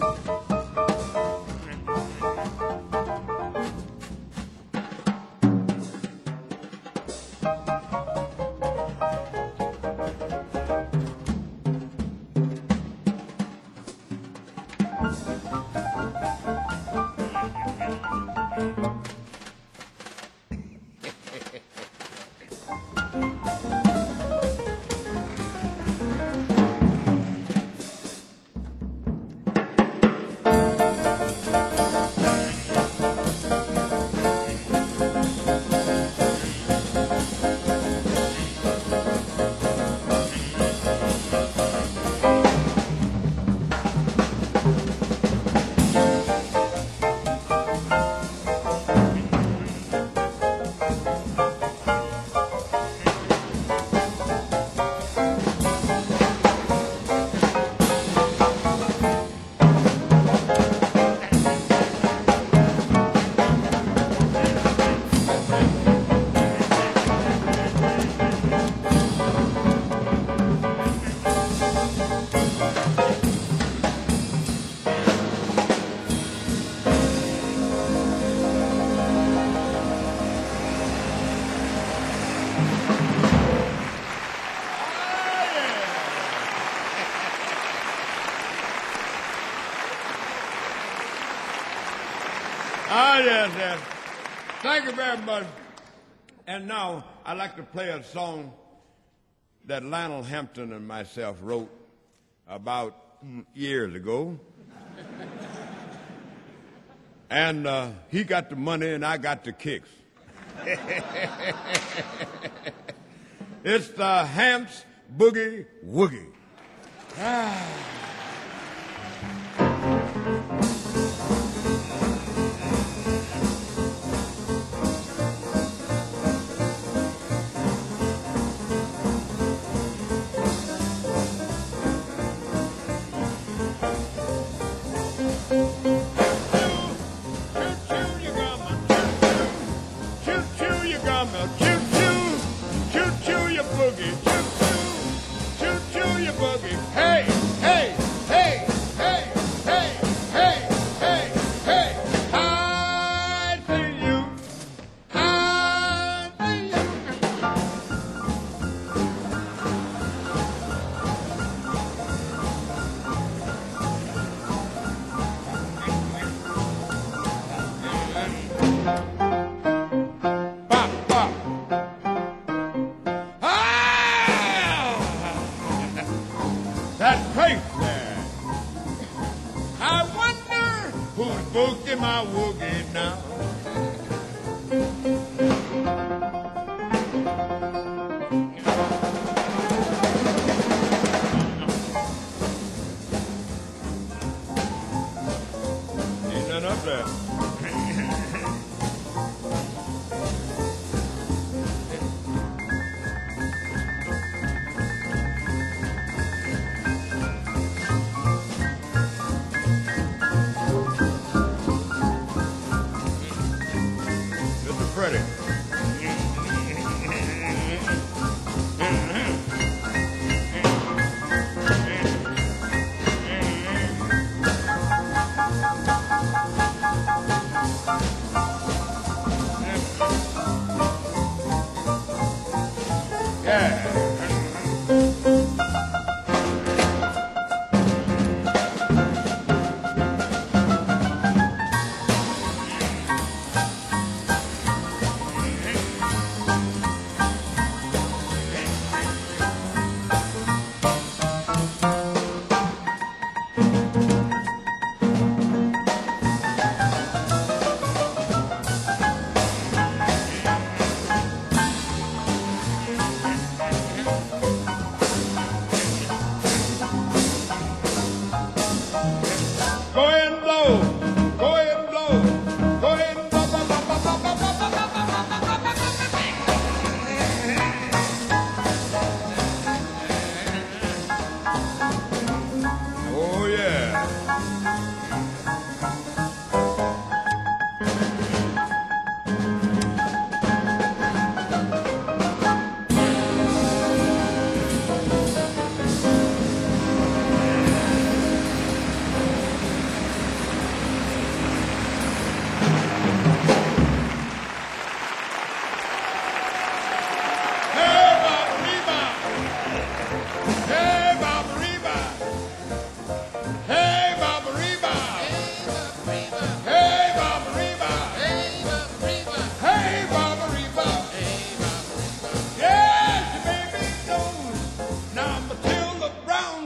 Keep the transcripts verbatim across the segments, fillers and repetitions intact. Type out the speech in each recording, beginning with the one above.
Ah, yes, yes. Thank you very much. And now I'd like to play a song that Lionel Hampton and myself wrote about mm, years ago. And uh, he got the money and I got the kicks. It's the Hamps Boogie Woogie. Ah.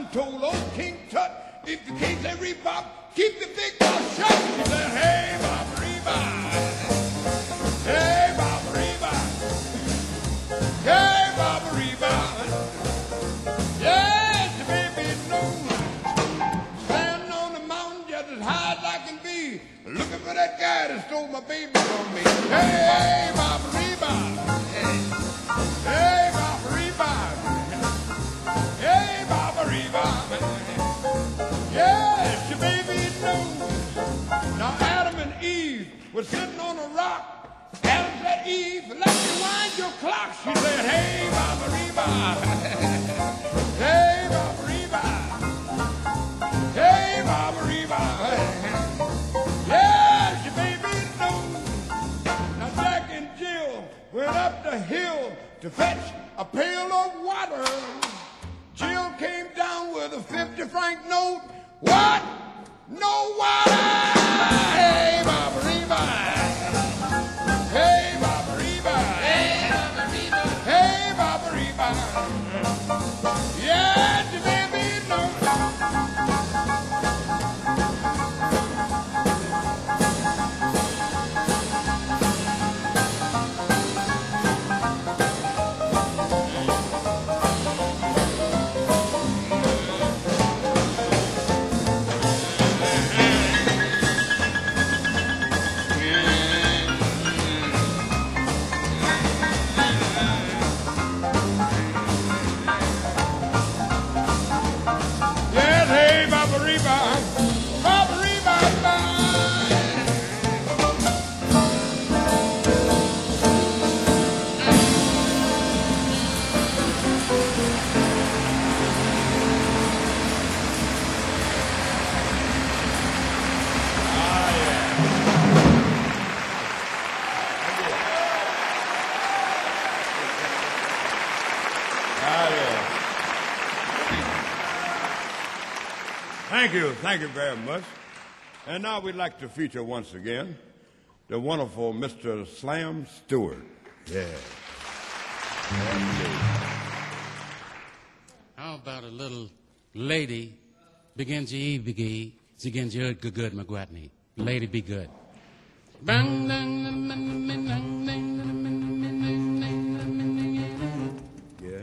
Adam told old King Tut, if you can't say rebop, keep your big mouth shut. He said, hey, Baba Reba. Hey, Baba Reba. Hey, Baba Reba. Yes, the baby knows. Standing on the mountain just as high as I can be, looking for that guy that stole my baby from me. Hey, Baba Reba. Hey, hey Baba Reba. Hey, Baba Reba. Yes, your baby knows. Now Adam and Eve were sitting on a rock. Adam said, Eve, let me wind your clock. She said, hey, Baba Reba. Hey, Baba Reba. Hey, Baba Reba. Yes, your baby knows. Now Jack and Jill went up the hill to fetch a pail of water. Jill came down with a fifty franc note. What? No water! Hey, Baba Reba! Hey, Baba Reba! Hey, Baba Reba! Hey, Baba Reba! Yes, you baby know. Yes, hey, Baba Reba, Baba Reba, Thank you, thank you very much. And now we'd like to feature once again the wonderful Mister Slam Stewart. Yeah. How about a little lady begins to eat begin, begins to good good McGuatney. Lady be good. Yeah.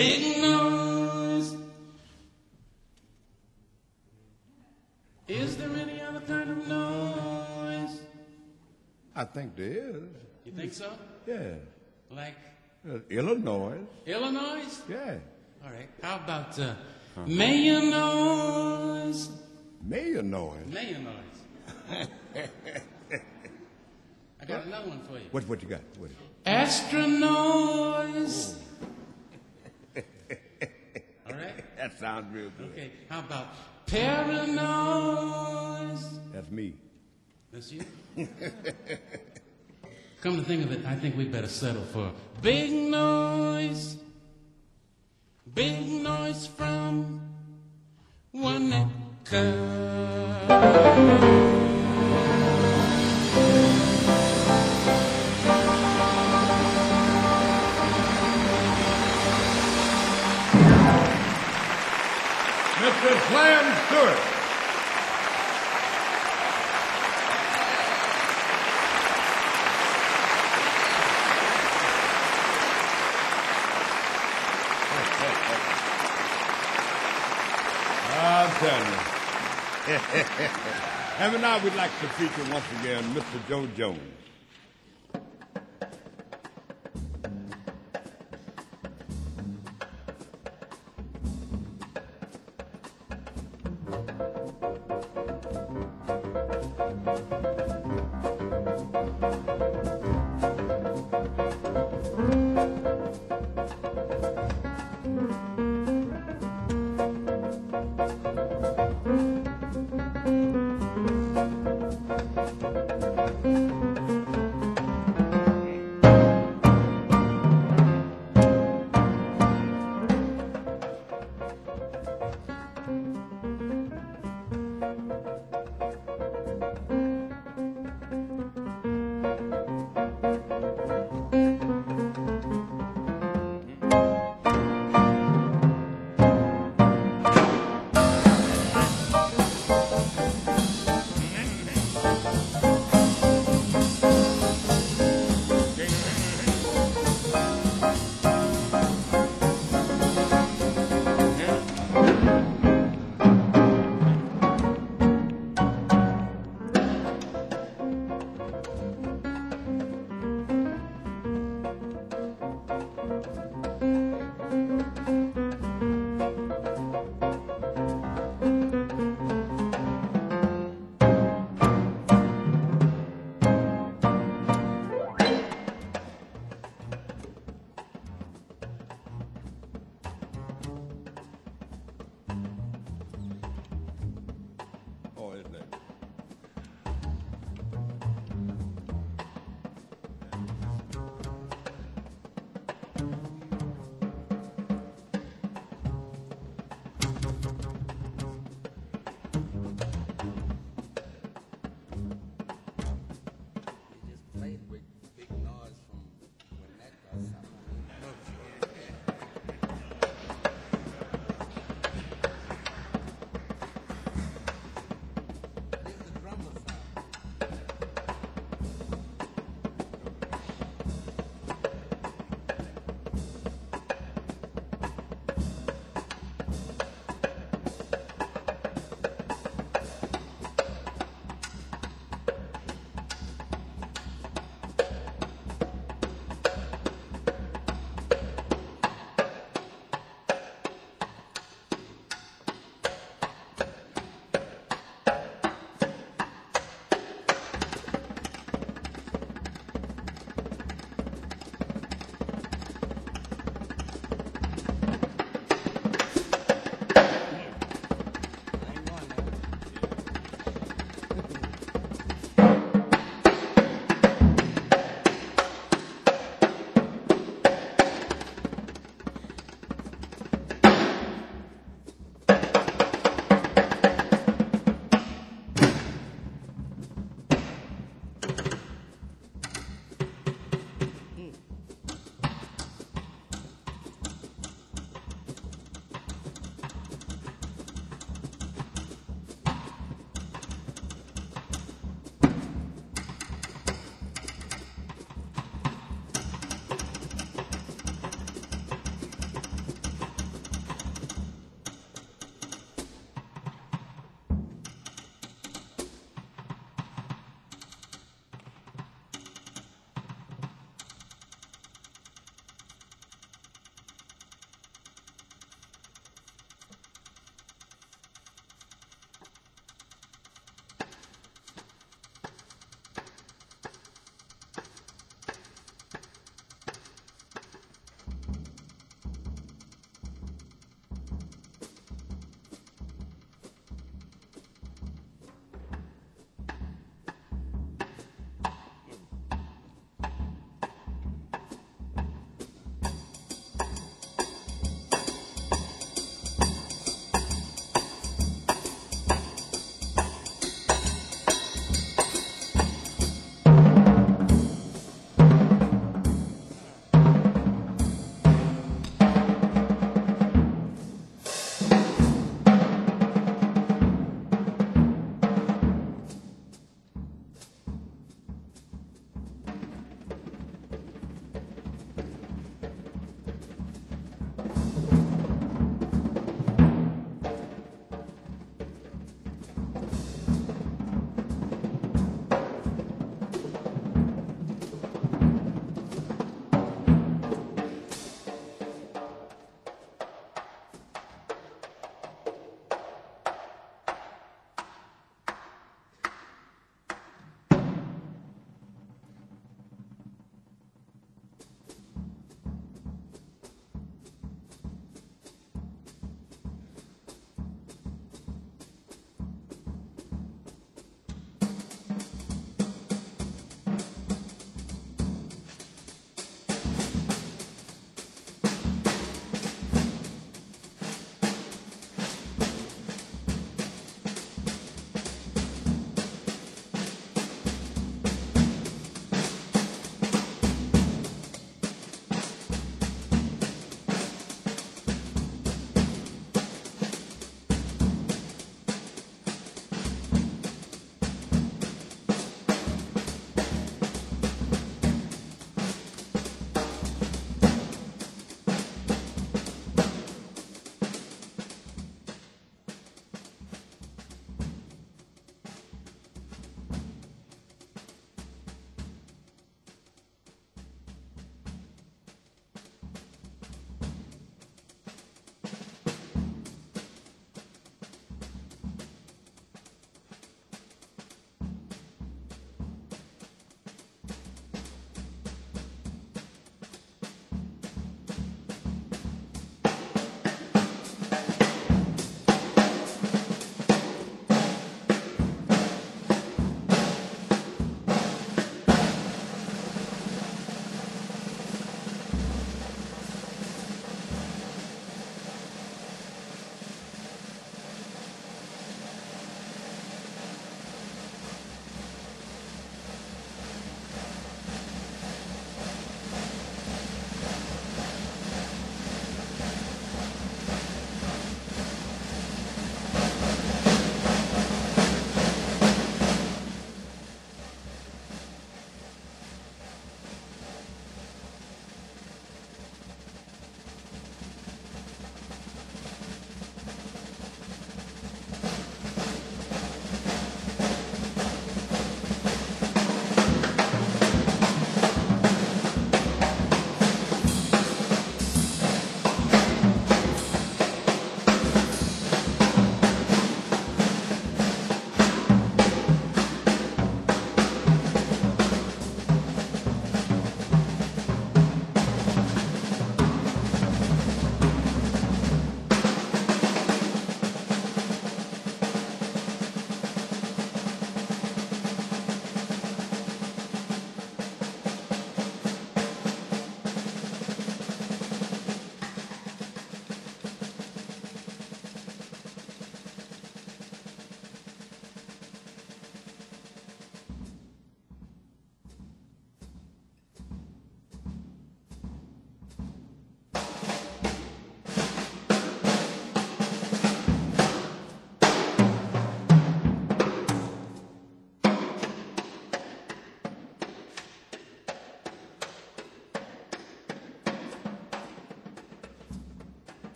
Big noise. Is there any other kind of noise? I think there is. You think so? Yeah. Like Uh, Illinois. Illinois? Yeah. All right. How about uh, Mayor noise? Mayor noise. Mayor noise. I got another one for you. What, what you got? What? Astra noise. All right. That sounds real good. Okay. How about paranoise? That's me. That's you? Come to think of it, I think we better settle for big noise. Big noise from Wanaka. Mister Clam Stewart. I'll tell you. And now we'd like to feature once again Mister Joe Jones.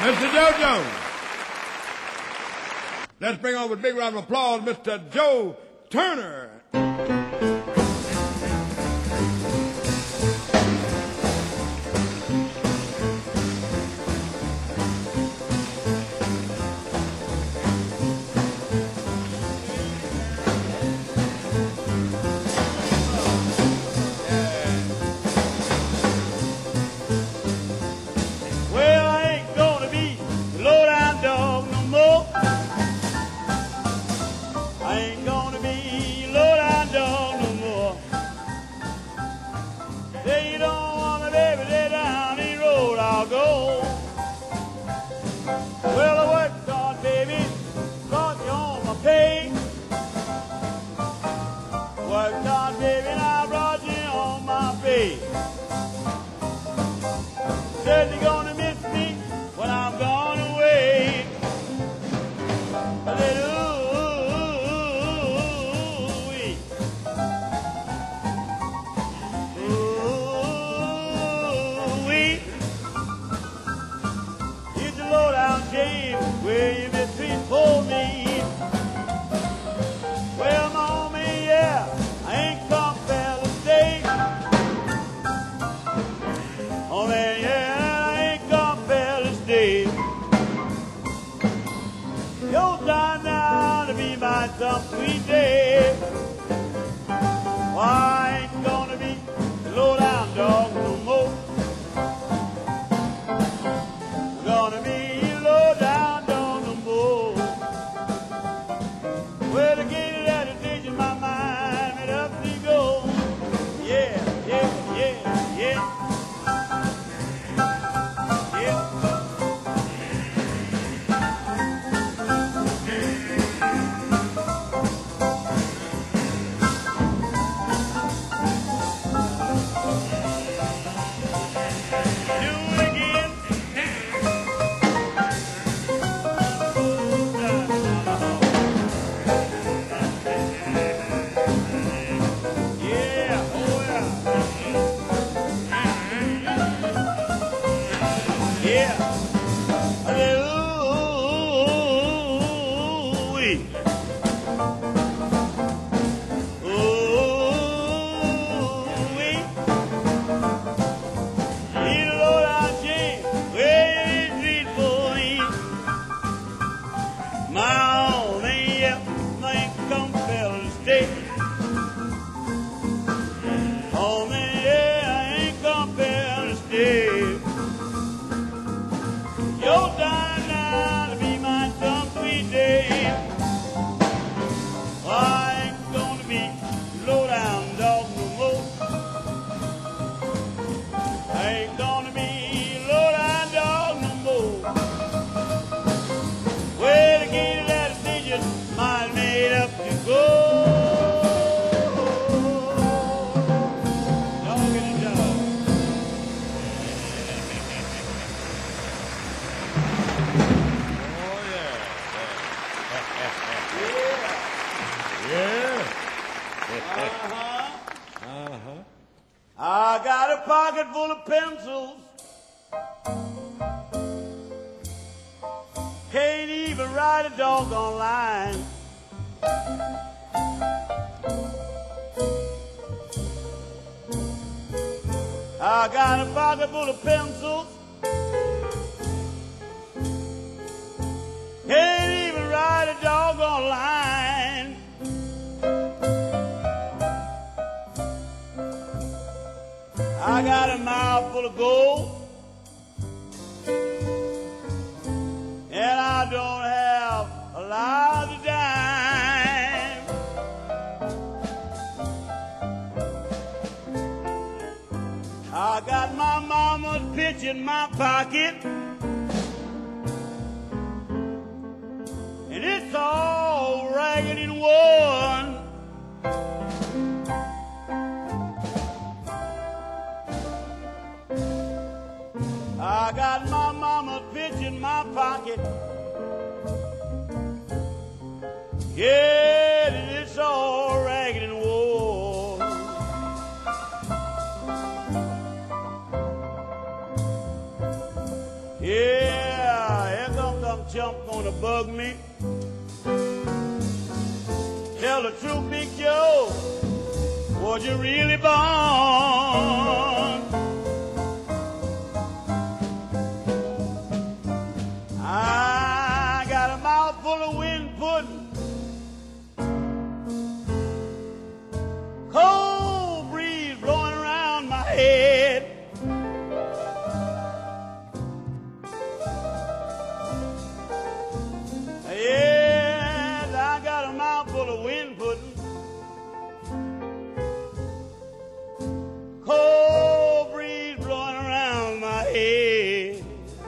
Mister Joe Jones. Let's bring on with a big round of applause, Mister Joe Turner. Well, I ain't gonna be a low-down dog no more. I ain't gonna be a low-down dog no more. Say you don't want me, baby, lay down the road I'll go. Well, I worked hard, baby, brought you on my pay. Worked hard, baby, and I brought you on my pay. Said you're gonna miss me when I'm gone away. I said, ooh-wee. Ooh-wee. It's a low-down shame where you mistreat for me. Well, mommy, yeah, I ain't compelled to stay. Oh, man, yeah, I ain't compelled to stay. Your time now to be my some sweet day. Why, I ain't gonna be a low-down dog no more. I'm gonna be a low-down dog no more. Well, again, that decision, my mind made up to go. Yeah, yeah, yeah, yeah. Yeah. Do it again. Yeah, oh yeah. Yeah. I said, ooh-wee. Ooh-wee. Need a low-down shame where you treat for me. My own ain't yet, I ain't compelled to stay. Oh, man, yeah, I ain't compelled to stay. Your time now to be mine some sweet day. I ain't gonna be low-down dog no more. I ain't gonna be low-down dog no more. Well, again, that decision mine made up to go. Dog and a dog. Oh, yeah. Yeah. Uh-huh. I got a pocket full of pencils. Can't even write a doggone line. I got a pocket full of pencils. Can't even write a doggone line. I got a mouth full of gold, and I don't have a lot of dime. I got my mama's pitch in my pocket, and it's all ragged and worn. I got my mama's pitch in my pocket. Yeah, and it's all ragged and worn. Yeah, chump gonna bug me. Tell the truth, Big Joe, was you really born? I got a mouth full of wind pudding, cold breeze blowing around my head. Yes, I got a mouth full of wind pudding, cold breeze blowing around my head.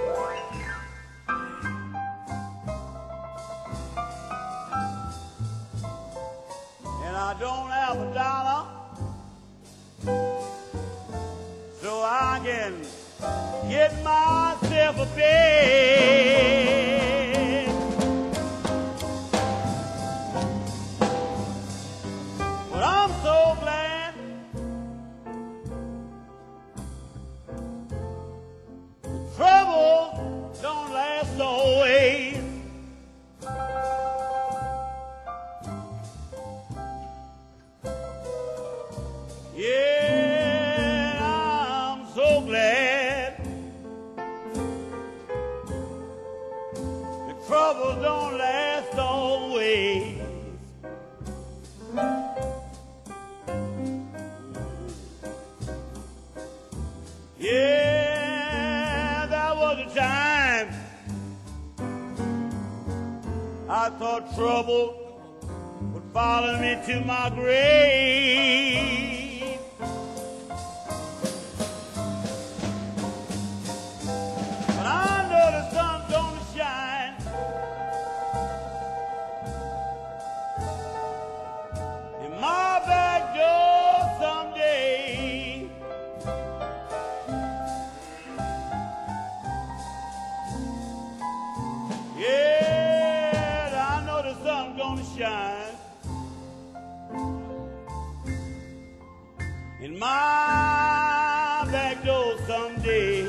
And I don't have a dollar, so I can get myself a bed. But I'm so glad trouble don't last always. Yeah, I'm so glad the trouble don't last always. Yeah, that was a time I thought trouble would follow me to my grave. But I know the sun's gonna shine, in my back door someday. Yeah, I know the sun's gonna shine in my back door someday.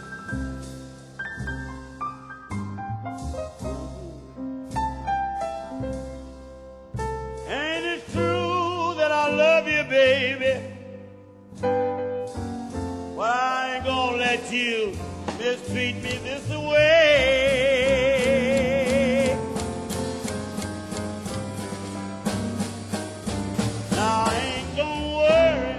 And it's true that I love you, baby, but I ain't gonna let you mistreat me this way. Now I ain't gonna worry,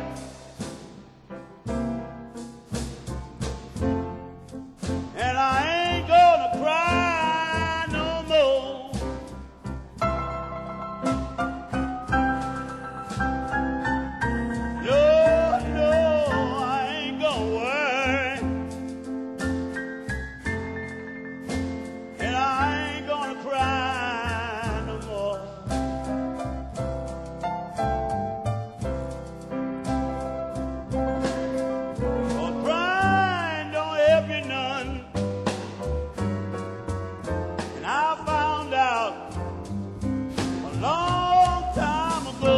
and I ain't gonna cry no more. No, no, I ain't gonna worry, and I ain't gonna cry no more. Oh, crying don't help you none, and I found out a long time ago.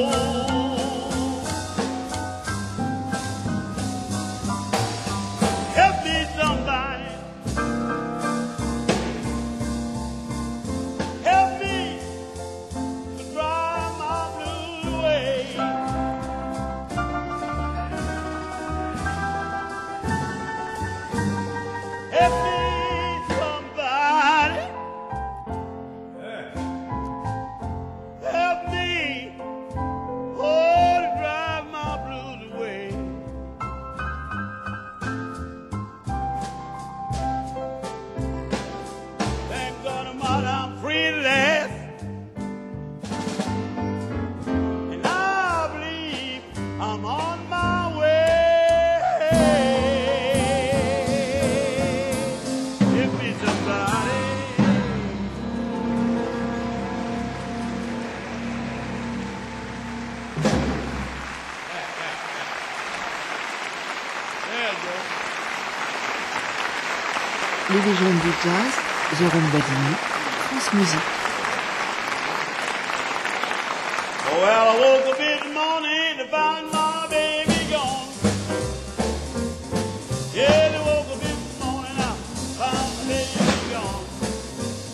Help me, somebody. Help me to drive my blues away. Help me, somebody. Help me, oh, to drive my blues away. Thank God Almighty, I'm free at last, and I believe I'm on my way. Give me somebody. There you go. Les légendes du jazz, Jérôme Badini, France Musique. Oh, well, I woke up this morning to find my baby gone. Yeah, I woke up this morning, I found my baby gone.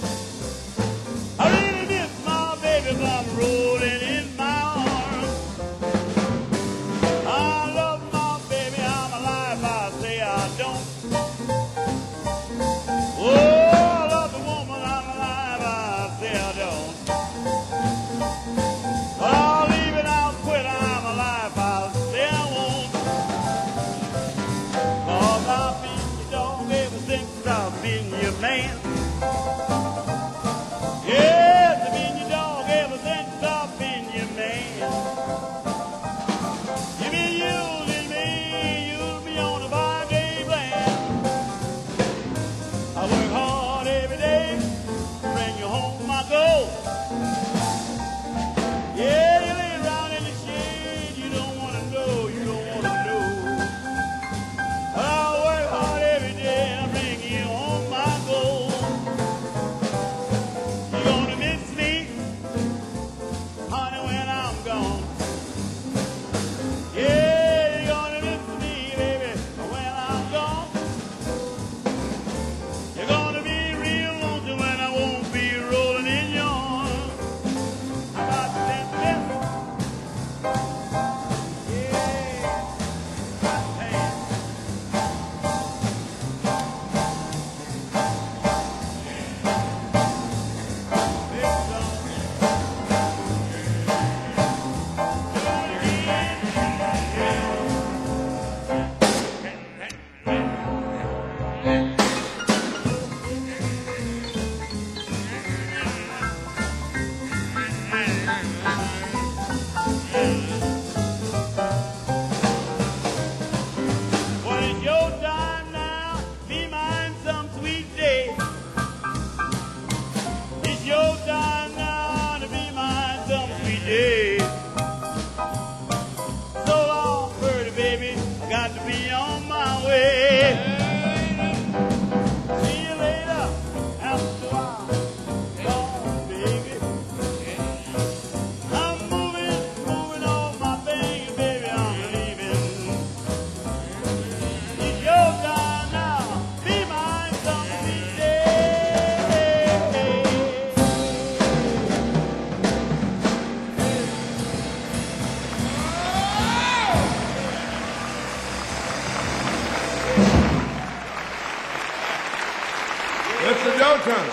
your turn.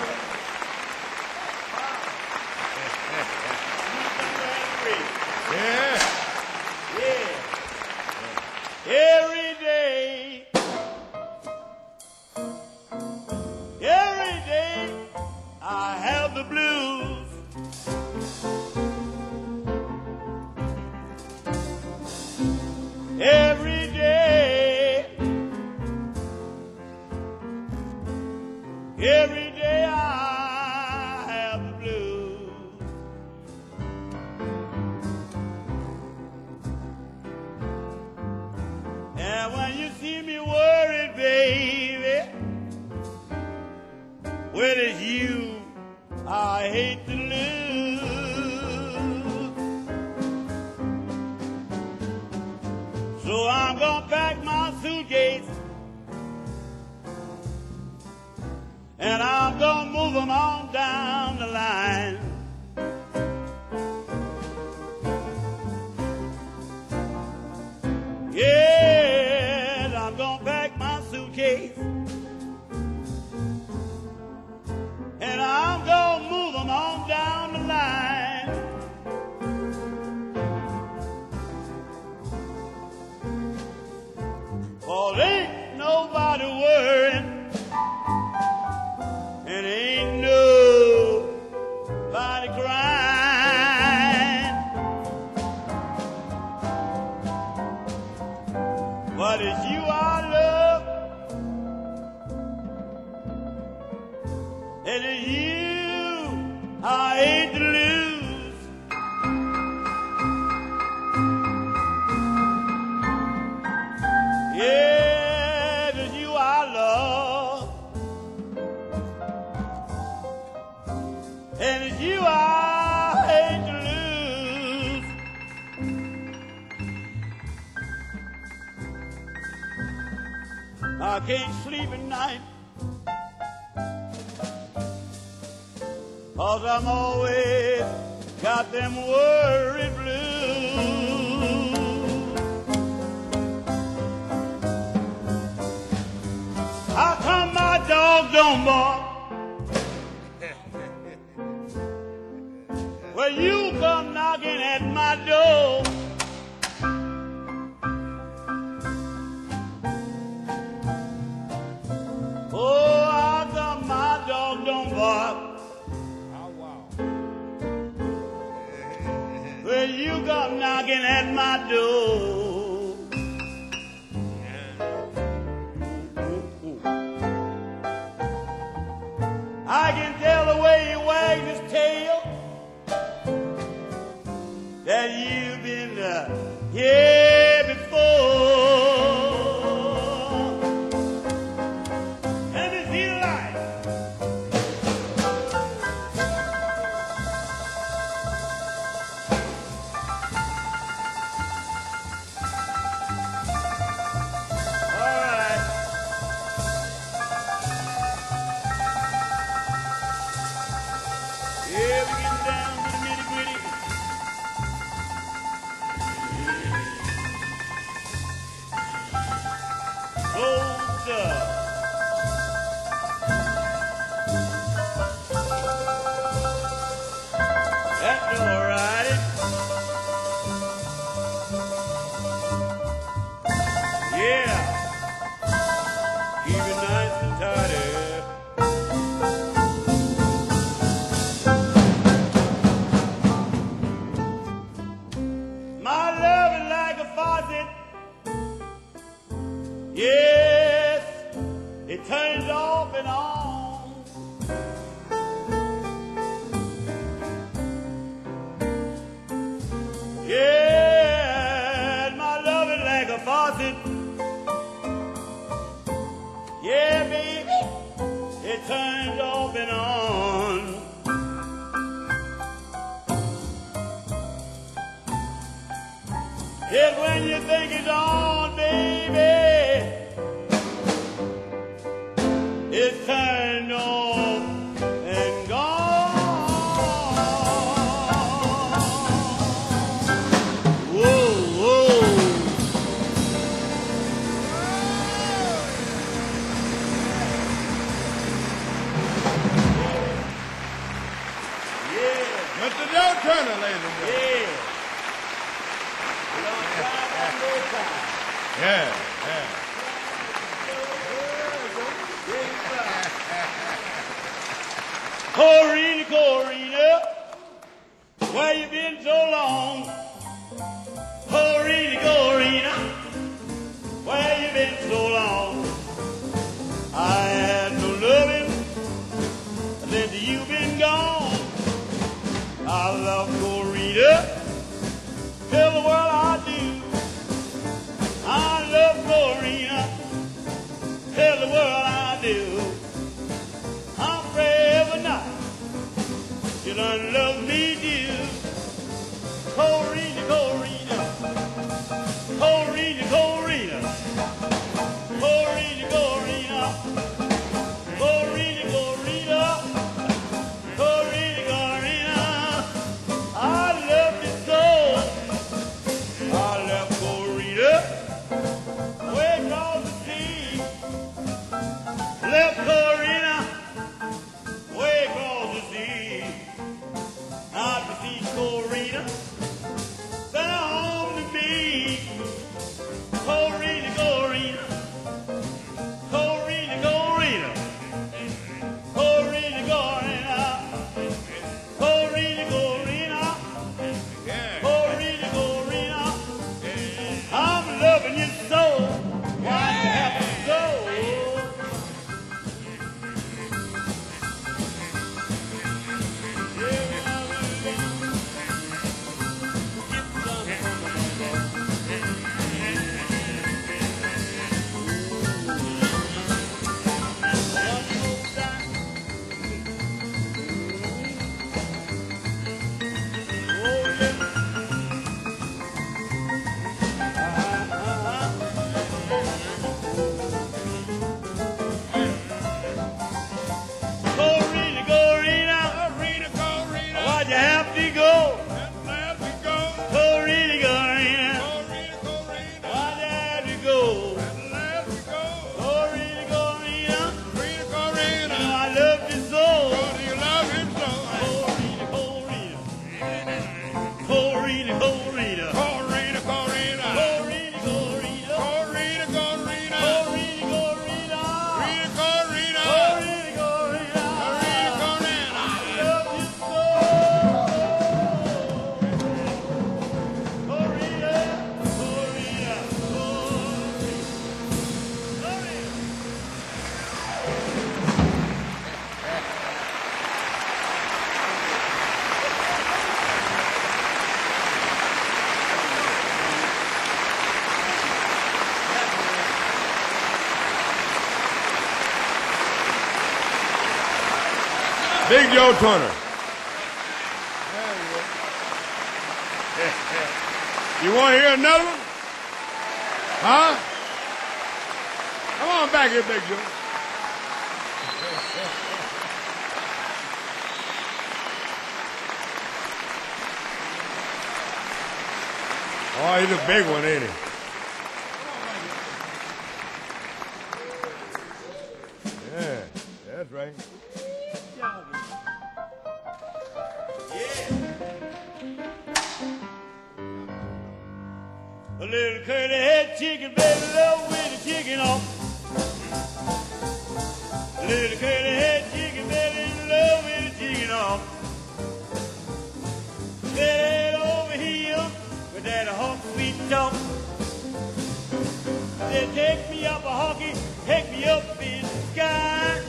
Yeah. Yeah. Every day, every day, I have the blues. Every day, every day I have the blues. And when you see me worried, baby, well, it's you I hate to lose. So I'm gonna pack my suitcase and I'm gonna move them on down the line. Yes, I'm gonna pack my suitcase and I'm gonna move them on down the line. For ain't nobody worrying and ain't nobody crying, but it's you I love and it's you I hate to lose. Yeah, it's you I love and it's you I hate to lose. I can't sleep at night 'cause I'm always got them worried blues. How come my dog don't bark? Well, you come knocking at my door. Oh, how come my dog don't bark? Well, you come knocking at my door. I can tell the way he wags his tail that you've been uh, here before. Let me see the light. All right. Yeah, we're getting down to the nitty gritty. Gold stuff. That's all right. Yeah. Keep it nice and tidy. My love is like a faucet. Yes, it turns off and on. Yeah, my love is like a faucet. Yeah, baby, it turns off and on. Just when you think it's on, baby, it's turned off and gone. Whoa, whoa. Turner, ladies and gentlemen. Yeah. Long time, one more time. Yeah, yeah. Corina, Corina, where you been so long? Corina, Corina, where you been so long? I had no loving since you been gone. I love Corina, tell the world I do. I love Corina, tell the world I do. I'm praying every night you done love me too. Corina, Corina, Corina, Corina, Corina, Corina, Corina, Corina, Corina, Corina. I love you so. I love Corina. Way across the sea. Left Corina. Way across the sea. Not to see Corina. Send her home to me. Corina, Corina. Corina, Corina. Corina, Corina. Corina, Corina. Yeah. Corina, Corina. I'm loving you so. Why you have to go? Corina, Corina, Corina, Corina, why'd you have to go? let me go. Corina, Corina, Corina, Corina, why'd you have to go? let me go. Corina, Corina, Corina, you Corina, know I love you so. do you love him so? Corina, Corina, Corina, Corina, Corina, Corina, Corina, Corina, Corina, Corina, Corina, Corina, Corina, Corina, Corina, Corina, Corina, Corina. Corina. I love you so. Corina, Corina, Corina. Big Joe Turner. You want to hear another one? Huh? Come on back here, Big Joe. Oh, he's a big one, ain't he? Yeah, that's right. A little curly head chicken, baby, love with the chicken off. A little curly head chicken, baby, love with the chicken off. Head over here with that hawk sweet talk. Said, take me up a hockey, take me up in the sky.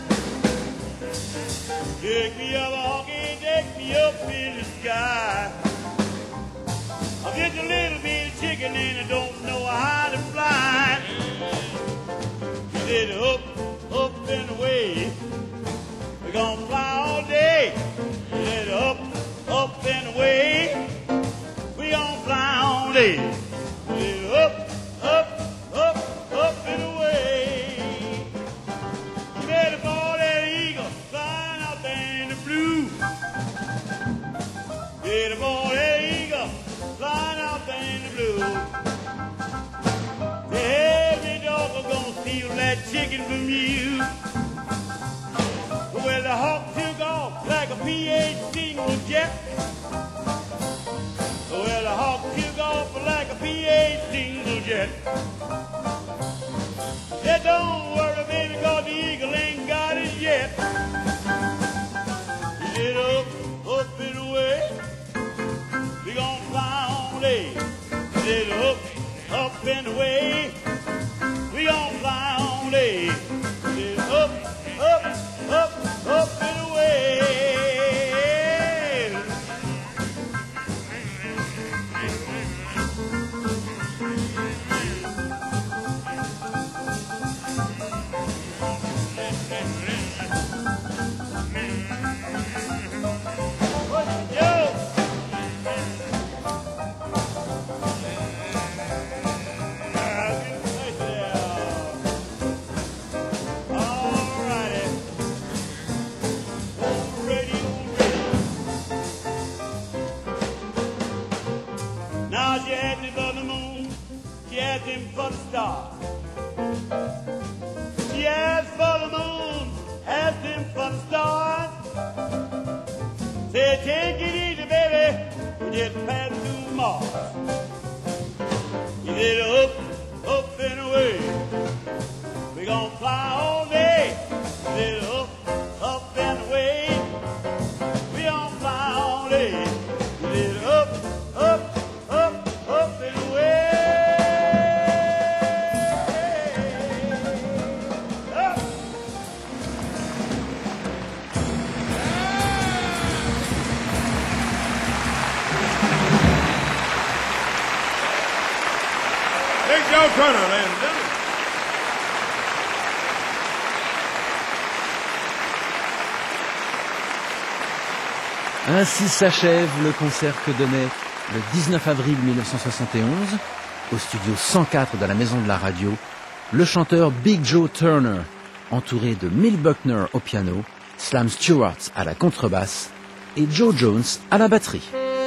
Take me up a hockey, take me up in the sky. I'm just a little bit of chicken and I don't know how to fly. She said, up, up and away. We're gonna fly all day. She said, up, up and away. We gonna fly all day. She said, up, up, up, up and away. She made a ball that eagle flying out there in the blue. Made a ball that eagle flying out there in the blue. Every dog are gonna steal that chicken from you. Well, the hawk took off like a P eight single jet. took off like a P eight diesel jet. Said, don't worry, baby, cause the eagle ain't got it yet. He said, up, up and away, we gon' fly all day. He said, up, up and away, we gon' fly all day. He said, up, up, up, up and away. Now she asked me for the moon, she asked him for the stars. She asked for the moon, asked him for the stars. Said, take it easy, baby, we just passed through Mars. He said, up, up and away, we gon' fly all day. He said, up, up and away, we gon' fly all day. He said, up, up, up, up and away. Up. Big Joe Turner, ladies and gentlemen. Ainsi s'achève le concert que donnait le dix-neuf avril mille neuf cent soixante et onze, au studio cent quatre de la Maison de la Radio, le chanteur Big Joe Turner, entouré de Milt Buckner au piano, Slam Stewart à la contrebasse et Joe Jones à la batterie.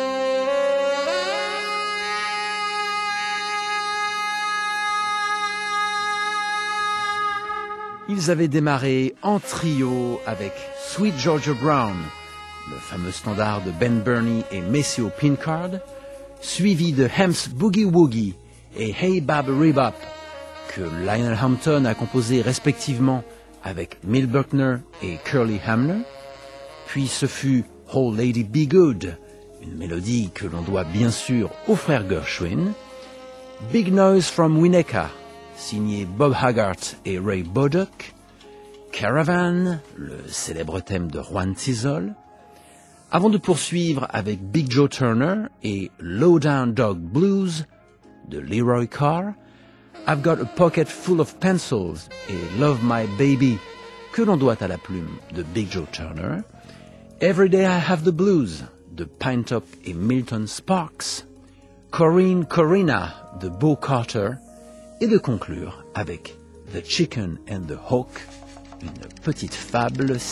Ils avaient démarré en trio avec Sweet Georgia Brown, le fameux standard de Ben Burney et Maceo Pinkard, suivi de Hemp's Boogie Woogie et Hey Bab Rebop, que Lionel Hampton a composé respectivement avec Milt Buckner et Curly Hamner. Puis ce fut Oh Lady Be Good, une mélodie que l'on doit bien sûr aux frères Gershwin. Big Noise from Winnetka, signé Bob Haggart et Ray Bodock. Caravan, le célèbre thème de Juan Tizol. Avant de poursuivre avec Big Joe Turner et Low Down Dog Blues de Leroy Carr, I've Got a Pocket Full of Pencils et Love My Baby, que l'on doit à la plume de Big Joe Turner, Every Day I Have the Blues de Pinetop et Milton Sparks, Corinne Corina de Bo Carter, et de conclure avec The Chicken and the Hawk, une petite fable